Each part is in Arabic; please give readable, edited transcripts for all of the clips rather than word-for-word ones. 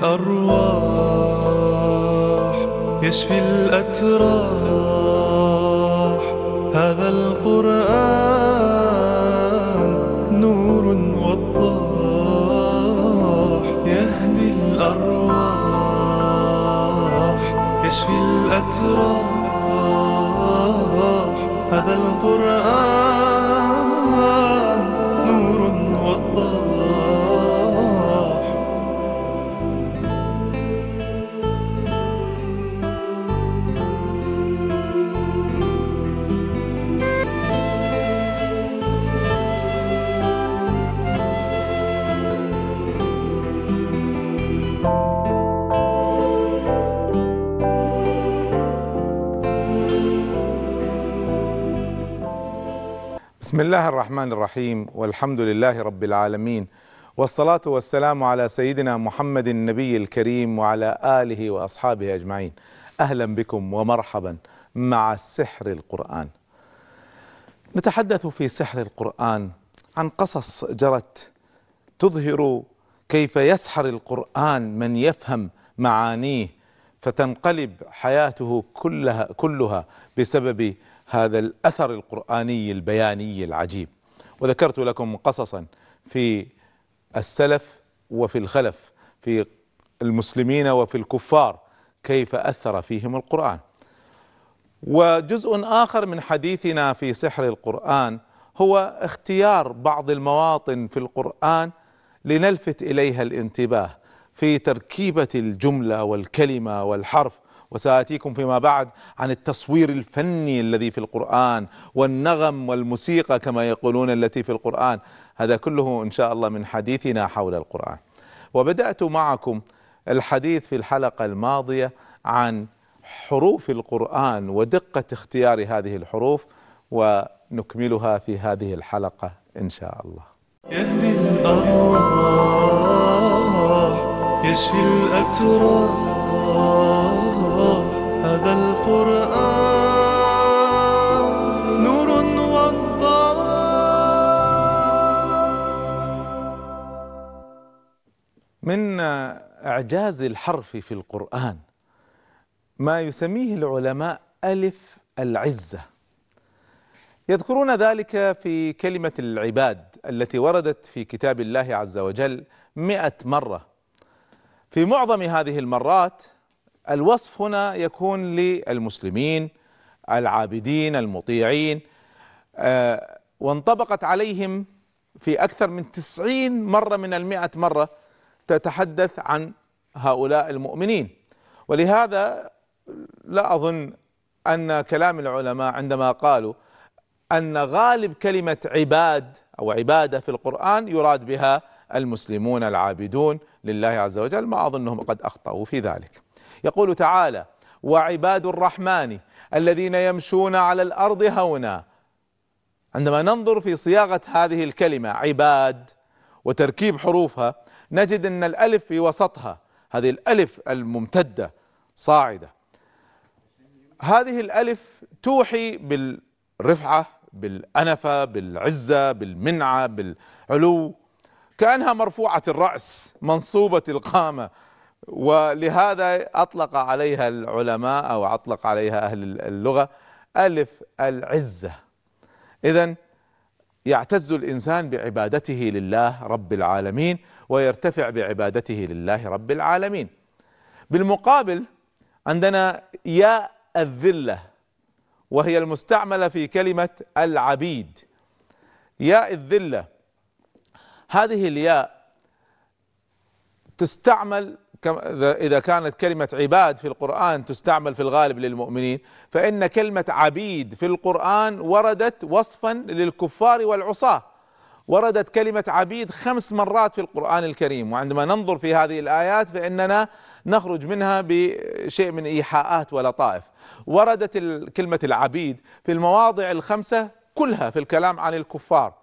الأرواح يشفي الأتراح. هذا القرآن نور وضاح يهدي الأرواح يشفي الأتراح. هذا القرآن نور وضاح. بسم الله الرحمن الرحيم، والحمد لله رب العالمين، والصلاة والسلام على سيدنا محمد النبي الكريم وعلى آله وأصحابه أجمعين. أهلا بكم ومرحبا مع سحر القرآن. نتحدث في سحر القرآن عن قصص جرت تظهر كيف يسحر القرآن من يفهم معانيه فتنقلب حياته كلها بسبب هذا الأثر القرآني البياني العجيب. وذكرت لكم قصصا في السلف وفي الخلف، في المسلمين وفي الكفار، كيف أثر فيهم القرآن. وجزء آخر من حديثنا في سحر القرآن هو اختيار بعض المواطن في القرآن لنلفت إليها الانتباه في تركيبة الجملة والكلمة والحرف. وسآتيكم فيما بعد عن التصوير الفني الذي في القرآن والنغم والموسيقى كما يقولون التي في القرآن. هذا كله إن شاء الله من حديثنا حول القرآن. وبدأت معكم الحديث في الحلقة الماضية عن حروف القرآن ودقة اختيار هذه الحروف، ونكملها في هذه الحلقة إن شاء الله. يهدي الأرواح يشفي الأتراح. هذا القرآن نور وضاح. من إعجاز الحرف في القرآن ما يسميه العلماء ألف العزة. يذكرون ذلك في كلمة العباد التي وردت في كتاب الله عز وجل 100 مرة. في معظم هذه المرات الوصف هنا يكون للمسلمين العابدين المطيعين، وانطبقت عليهم في أكثر من 90 مرة من 100 مرة تتحدث عن هؤلاء المؤمنين. ولهذا لا أظن أن كلام العلماء عندما قالوا أن غالب كلمة عباد أو عبادة في القرآن يراد بها المسلمون العابدون لله عز وجل، ما أظنهم قد أخطأوا في ذلك. يقول تعالى: وعباد الرحمن الذين يمشون على الأرض هونا. عندما ننظر في صياغة هذه الكلمة عباد وتركيب حروفها نجد أن الألف في وسطها، هذه الألف الممتدة صاعدة، هذه الألف توحي بالرفعة، بالأنفة، بالعزة، بالمنعة، بالعلو، كأنها مرفوعة الرأس منصوبة القامة. ولهذا أطلق عليها العلماء أو أطلق عليها أهل اللغة ألف العزة. إذن يعتز الإنسان بعبادته لله رب العالمين ويرتفع بعبادته لله رب العالمين. بالمقابل عندنا ياء الذلة، وهي المستعملة في كلمة العبيد. ياء الذلة هذه الياء تستعمل إذا كانت كلمة عباد في القرآن تستعمل في الغالب للمؤمنين، فإن كلمة عبيد في القرآن وردت وصفا للكفار والعصاة. وردت كلمة عبيد 5 مرات في القرآن الكريم، وعندما ننظر في هذه الآيات فإننا نخرج منها بشيء من إيحاءات ولطائف. وردت كلمة العبيد في المواضع ال5 كلها في الكلام عن الكفار.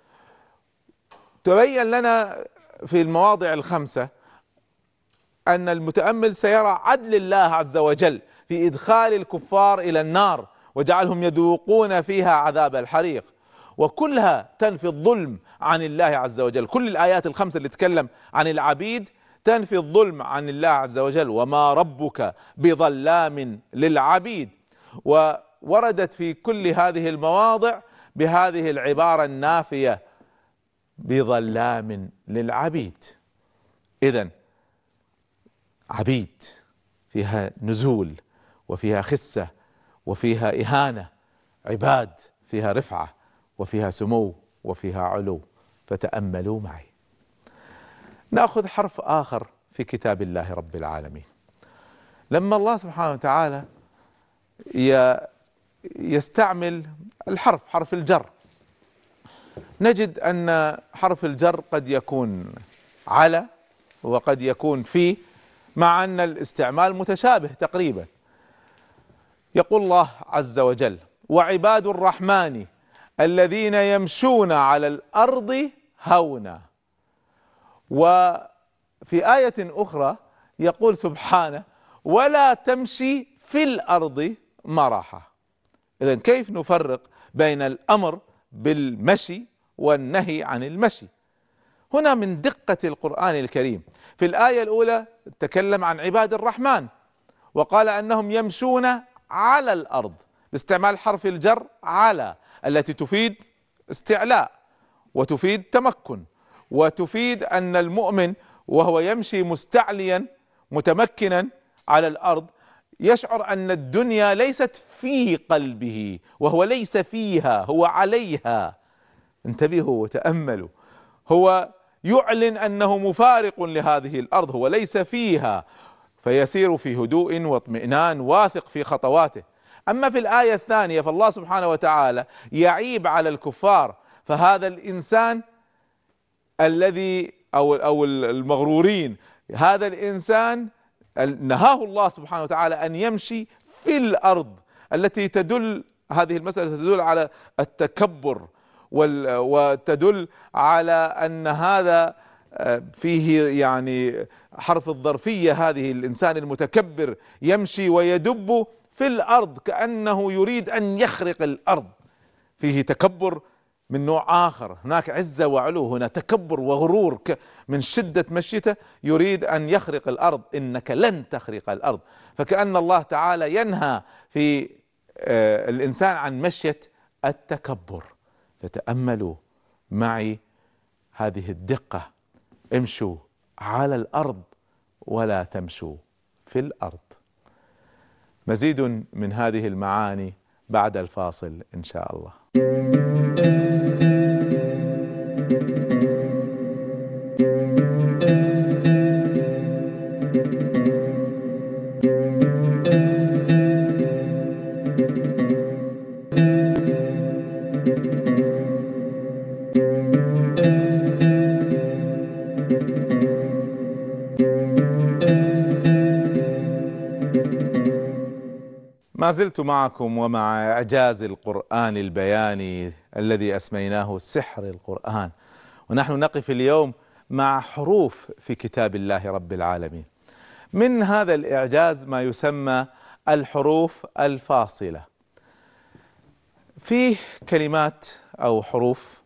تبين لنا في المواضع ال5 أن المتأمل سيرى عدل الله عز وجل في إدخال الكفار إلى النار وجعلهم يذوقون فيها عذاب الحريق، وكلها تنفي الظلم عن الله عز وجل. كل الآيات ال5 اللي تتكلم عن العبيد تنفي الظلم عن الله عز وجل، وما ربك بظلام للعبيد. ووردت في كل هذه المواضع بهذه العبارة النافية: بظلام للعبيد. إذن عبيد فيها نزول وفيها خسة وفيها إهانة، عباد فيها رفعة وفيها سمو وفيها علو. فتأملوا معي. نأخذ حرف آخر في كتاب الله رب العالمين. لما الله سبحانه وتعالى يستعمل الحرف، حرف الجر، نجد أن حرف الجر قد يكون على وقد يكون في، مع أن الاستعمال متشابه تقريبا. يقول الله عز وجل: وعباد الرحمن الذين يمشون على الأرض هونا. وفي آية أخرى يقول سبحانه: ولا تمشي في الأرض مرحا. إذن كيف نفرق بين الأمر بالمشي والنهي عن المشي؟ هنا من دقة القرآن الكريم. في الآية الأولى تكلم عن عباد الرحمن وقال أنهم يمشون على الأرض باستعمال حرف الجر على، التي تفيد استعلاء وتفيد تمكن وتفيد أن المؤمن وهو يمشي مستعليا متمكنا على الأرض يشعر أن الدنيا ليست في قلبه، وهو ليس فيها، هو عليها. انتبهوا وتأملوا، هو يعلن أنه مفارق لهذه الأرض، هو ليس فيها، فيسير في هدوء واطمئنان واثق في خطواته. أما في الآية الثانية فالله سبحانه وتعالى يعيب على الكفار، فهذا الإنسان الذي أو المغرورين، هذا الإنسان نهاه الله سبحانه وتعالى أن يمشي في الأرض، التي تدل، هذه المسألة تدل على التكبر وتدل على أن هذا فيه يعني حرف الظرفية، هذه الإنسان المتكبر يمشي ويدب في الأرض كأنه يريد أن يخرق الأرض، فيه تكبر من نوع آخر. هناك عزة وعلو، هنا تكبر وغرور من شدة مشيته يريد أن يخرق الأرض. إنك لن تخرق الأرض. فكأن الله تعالى ينهى في الإنسان عن مشية التكبر. فتأملوا معي هذه الدقة: امشوا على الأرض ولا تمشوا في الأرض. مزيد من هذه المعاني بعد الفاصل إن شاء الله. ما زلت معكم ومع إعجاز القرآن البياني الذي أسميناه سحر القرآن، ونحن نقف اليوم مع حروف في كتاب الله رب العالمين. من هذا الإعجاز ما يسمى الحروف الفاصلة. فيه كلمات أو حروف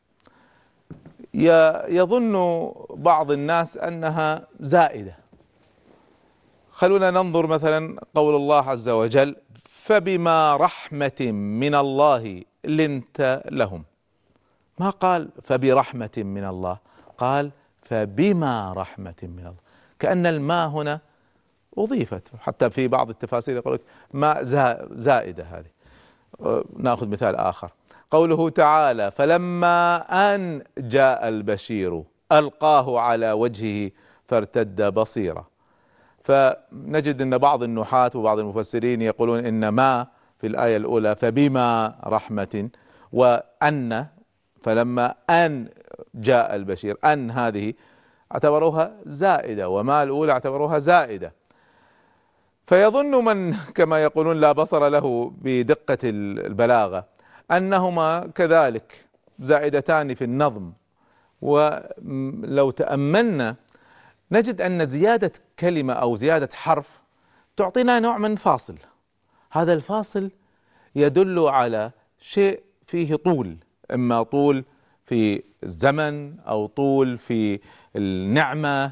يظن بعض الناس أنها زائدة. خلونا ننظر مثلا قول الله عز وجل: فبما رحمة من الله لنت لهم. ما قال فبرحمة من الله، قال فبما رحمة من الله، كأن الماء هنا أضيفت. حتى في بعض التفاسير يقول لك ماء زائدة. هذه نأخذ مثال آخر، قوله تعالى: فلما أن جاء البشير ألقاه على وجهه فارتد بصيرا. فنجد أن بعض النحاة وبعض المفسرين يقولون إن ما في الآية الأولى فبما رحمة، وأن فلما أن جاء البشير، أن هذه اعتبروها زائدة، وما الأولى اعتبروها زائدة. فيظن من كما يقولون لا بصر له بدقة البلاغة أنهما كذلك زائدتان في النظم. ولو تأملنا نجد أن زيادة كلمة أو زيادة حرف تعطينا نوع من فاصل. هذا الفاصل يدل على شيء فيه طول، إما طول في الزمن أو طول في النعمة.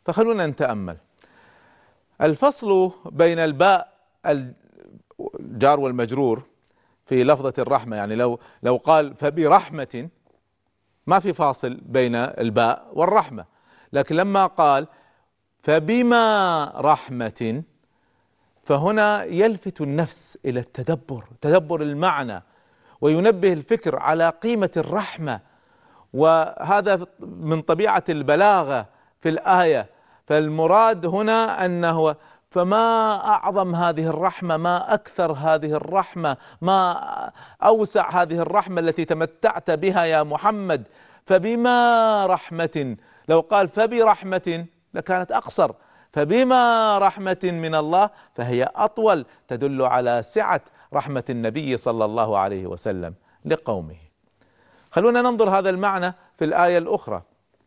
فخلونا نتأمل. الفصل بين الباء الجار والمجرور في لفظة الرحمة، يعني لو قال فبرحمة ما في فاصل بين الباء والرحمة، لكن لما قال فبما رحمة فهنا يلفت النفس إلى تدبر المعنى، وينبه الفكر على قيمة الرحمة، وهذا من طبيعة البلاغة في الآية. فالمراد هنا أنه فما أعظم هذه الرحمة، ما أكثر هذه الرحمة، ما أوسع هذه الرحمة التي تمتعت بها يا محمد. فبما رحمة، لو قال فبرحمة لكانت أقصر، فبما رحمة من الله فهي أطول، تدل على سعة رحمة النبي صلى الله عليه وسلم لقومه. خلونا ننظر هذا المعنى في الآية الأخرى.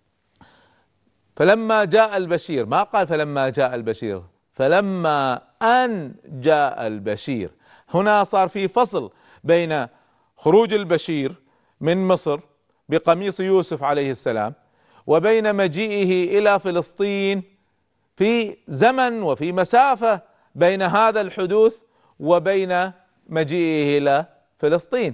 فلما جاء البشير، ما قال فلما جاء البشير، فلما أن جاء البشير. هنا صار في فصل بين خروج البشير من مصر بقميص يوسف عليه السلام وبين مجيئه إلى فلسطين، في زمن وفي مسافة بين هذا الحدوث وبين مجيئه إلى فلسطين.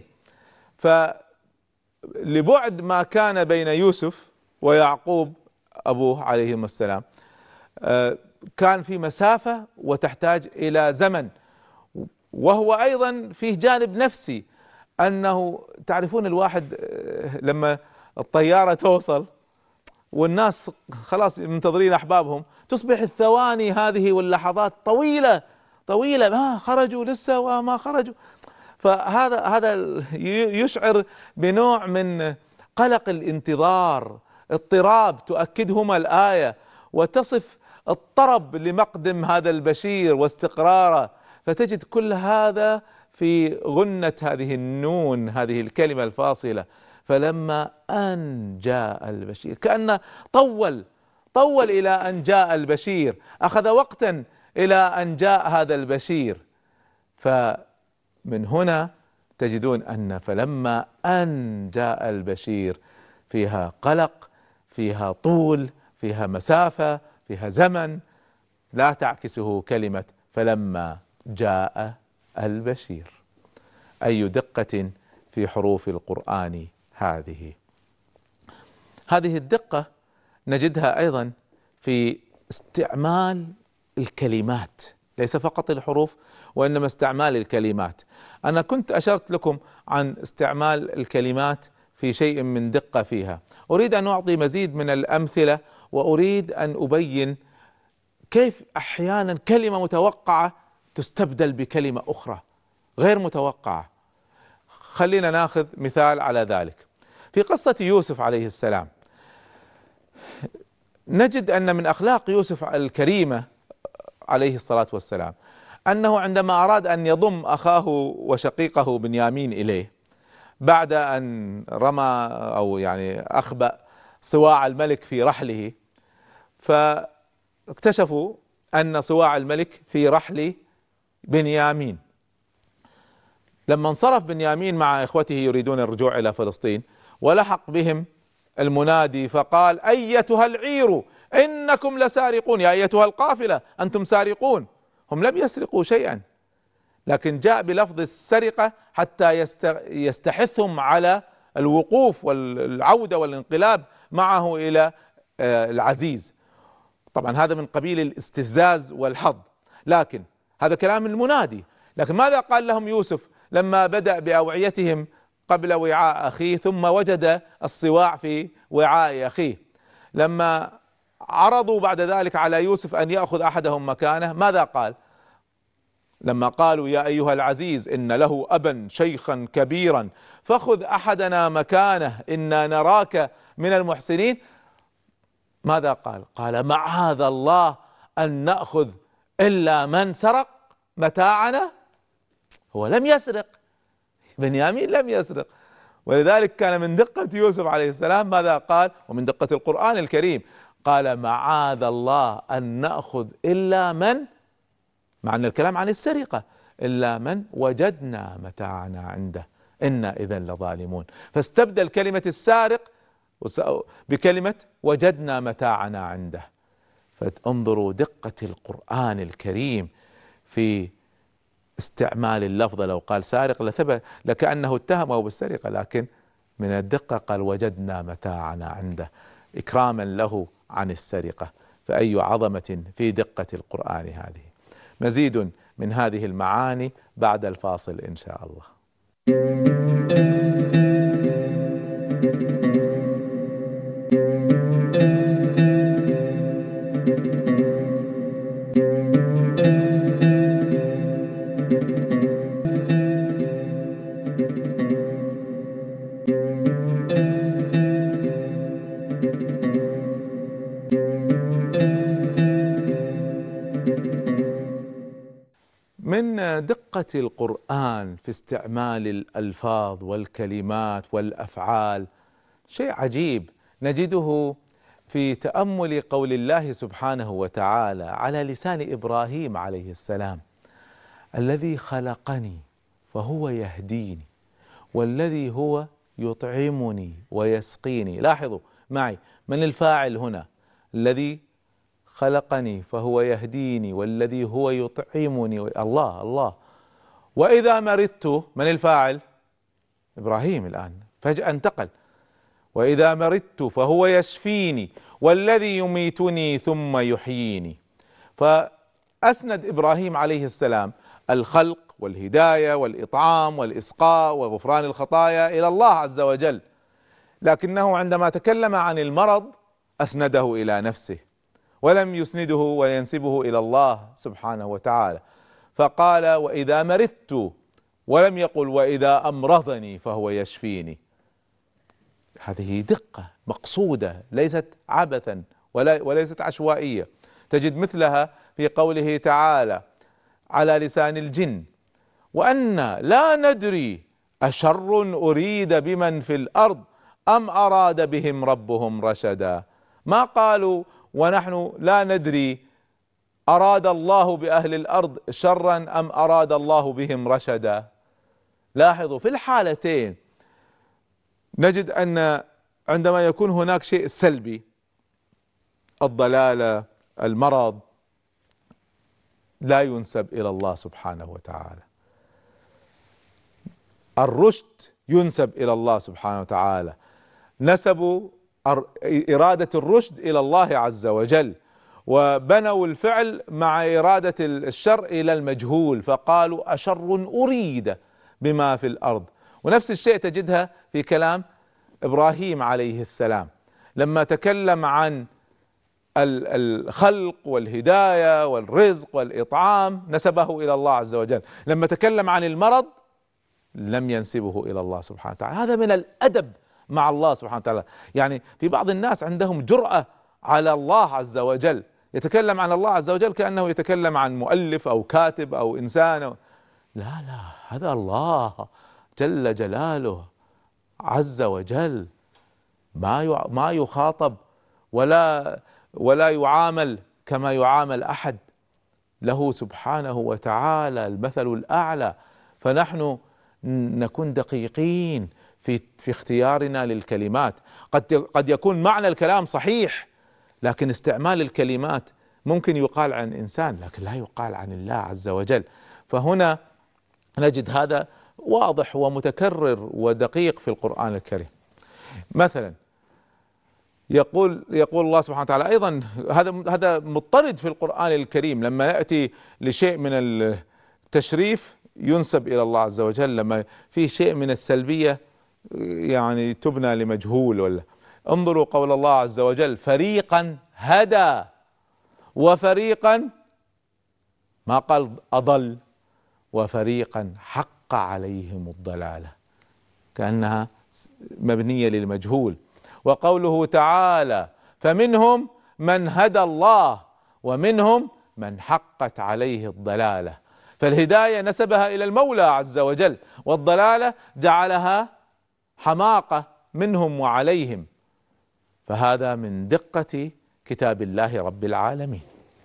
فلبعد ما كان بين يوسف ويعقوب أبوه عليهم السلام كان في مسافة وتحتاج إلى زمن، وهو أيضا فيه جانب نفسي، أنه تعرفون الواحد لما الطيارة توصل والناس خلاص منتظرين أحبابهم، تصبح الثواني هذه واللحظات طويلة طويلة، ما خرجوا لسه وما خرجوا. فهذا يشعر بنوع من قلق الانتظار، اضطراب تؤكدهما الآية، وتصف الطرب لمقدم هذا البشير واستقراره. فتجد كل هذا في غنة هذه النون، هذه الكلمة الفاصلة، فلما أن جاء البشير، كأنه طول إلى أن جاء البشير، أخذ وقتا إلى أن جاء هذا البشير. فمن هنا تجدون أن فلما أن جاء البشير فيها قلق، فيها طول، فيها مسافة، فيها زمن، لا تعكسه كلمة فلما جاء البشير. أي دقة في حروف القرآن هذه الدقة نجدها أيضا في استعمال الكلمات، ليس فقط الحروف وإنما استعمال الكلمات. أنا كنت أشرت لكم عن استعمال الكلمات في شيء من دقة فيها، أريد أن أعطي مزيد من الأمثلة، وأريد أن أبين كيف أحيانا كلمة متوقعة تستبدل بكلمة أخرى غير متوقعة. خلينا ناخذ مثال على ذلك. في قصة يوسف عليه السلام نجد أن من أخلاق يوسف الكريمة عليه الصلاة والسلام أنه عندما أراد أن يضم أخاه وشقيقه بنيامين إليه بعد أن رمى أو يعني أخبأ صواع الملك في رحله، فاكتشفوا أن صواع الملك في رحل بنيامين. لما انصرف بنيامين مع إخوته يريدون الرجوع إلى فلسطين، ولحق بهم المنادي فقال أيتها العير إنكم لسارقون، يا أيتها القافلة أنتم سارقون. هم لم يسرقوا شيئا، لكن جاء بلفظ السرقة حتى يستحثهم على الوقوف والعودة والانقلاب معه إلى العزيز. طبعا هذا من قبيل الاستفزاز والحظ، لكن هذا كلام المنادي. لكن ماذا قال لهم يوسف لما بدأ بأوعيتهم قبل وعاء أخيه ثم وجد الصواع في وعاء أخيه؟ لما عرضوا بعد ذلك على يوسف أن يأخذ أحدهم مكانه، ماذا قال؟ لما قالوا يا أيها العزيز إن له أبا شيخا كبيرا فخذ أحدنا مكانه إنا نراك من المحسنين، ماذا قال؟ قال معاذ الله أن نأخذ إلا من سرق متاعنا. هو لم يسرق، بنيامين لم يسرق، ولذلك كان من دقة يوسف عليه السلام ماذا قال؟ ومن دقة القرآن الكريم قال معاذ الله أن نأخذ إلا من، مع أن الكلام عن السرقة، إلا من وجدنا متاعنا عنده إنا إذا لظالمون. فاستبدل كلمة السارق بكلمة وجدنا متاعنا عنده. فانظروا دقة القرآن الكريم في استعمال اللفظ. لو قال سارق لثبت لكأنه اتهمه بالسرقة، لكن من الدقة قال وجدنا متاعنا عنده إكراما له عن السرقة. فأي عظمة في دقة القرآن هذه. مزيد من هذه المعاني بعد الفاصل إن شاء الله. من دقة القرآن في استعمال الألفاظ والكلمات والأفعال شيء عجيب نجده في تأمل قول الله سبحانه وتعالى على لسان إبراهيم عليه السلام: الذي خلقني فهو يهديني والذي هو يطعمني ويسقيني. لاحظوا معي من الفاعل هنا: الذي خلقني فهو يهديني والذي هو يطعمني. الله. وإذا مرضت من الفاعل؟ إبراهيم. الآن فجأة انتقل: وإذا مرضت فهو يشفيني والذي يميتني ثم يحييني. فأسند إبراهيم عليه السلام الخلق والهداية والإطعام والإسقاء وغفران الخطايا إلى الله عز وجل، لكنه عندما تكلم عن المرض أسنده إلى نفسه ولم يسنده وينسبه إلى الله سبحانه وتعالى، فقال وإذا مرضت ولم يقل وإذا أمرضني فهو يشفيني. هذه دقة مقصودة ليست عبثا وليست عشوائية. تجد مثلها في قوله تعالى على لسان الجن: وأنا لا ندري أشر أريد بمن في الأرض أم أراد بهم ربهم رشدا. ما قالوا ونحن لا ندري أراد الله بأهل الأرض شرا أم أراد الله بهم رشدا. لاحظوا في الحالتين نجد أن عندما يكون هناك شيء سلبي، الضلالة، المرض، لا ينسب إلى الله سبحانه وتعالى. الرشد ينسب إلى الله سبحانه وتعالى. نسبوا إرادة الرشد إلى الله عز وجل، وبنوا الفعل مع إرادة الشر إلى المجهول، فقالوا أشر أريد بما في الأرض. ونفس الشيء تجدها في كلام إبراهيم عليه السلام لما تكلم عن الخلق والهداية والرزق والإطعام نسبه إلى الله عز وجل. لما تكلم عن المرض لم ينسبه إلى الله سبحانه وتعالى. هذا من الأدب مع الله سبحانه وتعالى. يعني في بعض الناس عندهم جرأة على الله عز وجل، يتكلم عن الله عز وجل كأنه يتكلم عن مؤلف أو كاتب أو إنسان. لا، هذا الله جل جلاله عز وجل، ما يخاطب ولا يعامل كما يعامل أحد. له سبحانه وتعالى المثل الأعلى. فنحن نكون دقيقين في اختيارنا للكلمات. قد يكون معنى الكلام صحيح، لكن استعمال الكلمات ممكن يقال عن إنسان لكن لا يقال عن الله عز وجل. فهنا نجد هذا واضح ومتكرر ودقيق في القرآن الكريم. مثلا يقول الله سبحانه وتعالى أيضا، هذا مضطرد في القرآن الكريم، لما يأتي لشيء من التشريف ينسب إلى الله عز وجل، لما في شيء من السلبية يعني تبنى لمجهول. ولا انظروا قول الله عز وجل: فريقا هدى وفريقا، ما قال أضل، وفريقا حق عليهم الضلالة، كأنها مبنية للمجهول. وقوله تعالى: فمنهم من هدى الله ومنهم من حقت عليه الضلالة. فالهداية نسبها إلى المولى عز وجل، والضلالة جعلها حماقة منهم وعليهم. فهذا من دقة كتاب الله رب العالمين.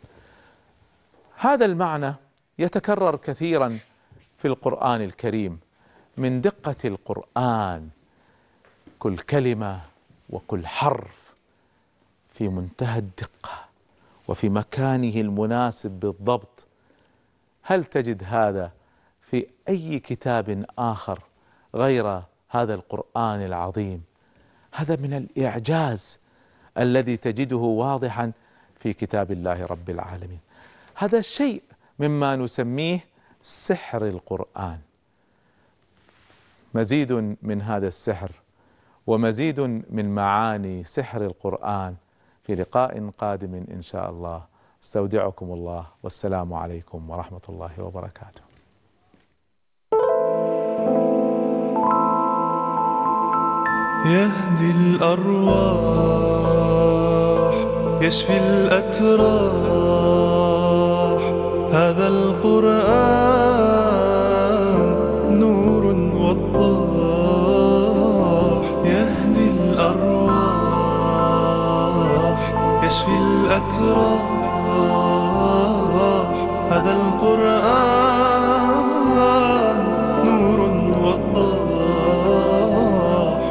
هذا المعنى يتكرر كثيرا في القرآن الكريم. من دقة القرآن كل كلمة وكل حرف في منتهى الدقة وفي مكانه المناسب بالضبط. هل تجد هذا في أي كتاب آخر غير هذا القرآن العظيم؟ هذا من الإعجاز الذي تجده واضحا في كتاب الله رب العالمين. هذا شيء مما نسميه سحر القرآن. مزيد من هذا السحر ومزيد من معاني سحر القرآن في لقاء قادم إن شاء الله. استودعكم الله، والسلام عليكم ورحمة الله وبركاته. يهدي الأرواح، يشفي الأتراح، هذا القرآن نور وضاح. يهدي الأرواح، يشفي الأتراح، هذا القرآن نور وضاح.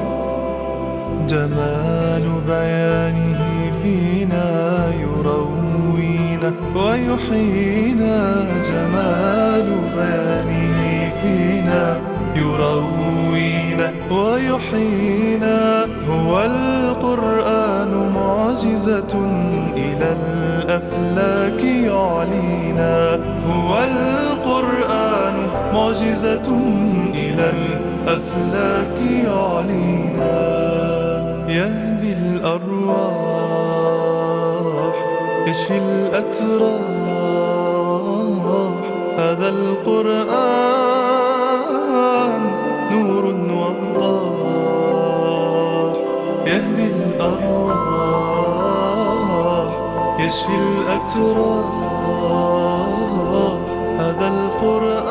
جمال بيانه فينا يروينا ويحيينا، جمال بيانه فينا يروينا ويحيينا. هو القرآن معجزة إلى الأفلاك يعلينا، هو القرآن معجزة إلى الأفلاك يعلينا. يهدي الأرواح، يشفي الأتراح، هذا القرآن نور وضاح. يهدي الأرواح، يشفي الأتراح، هذا القرآن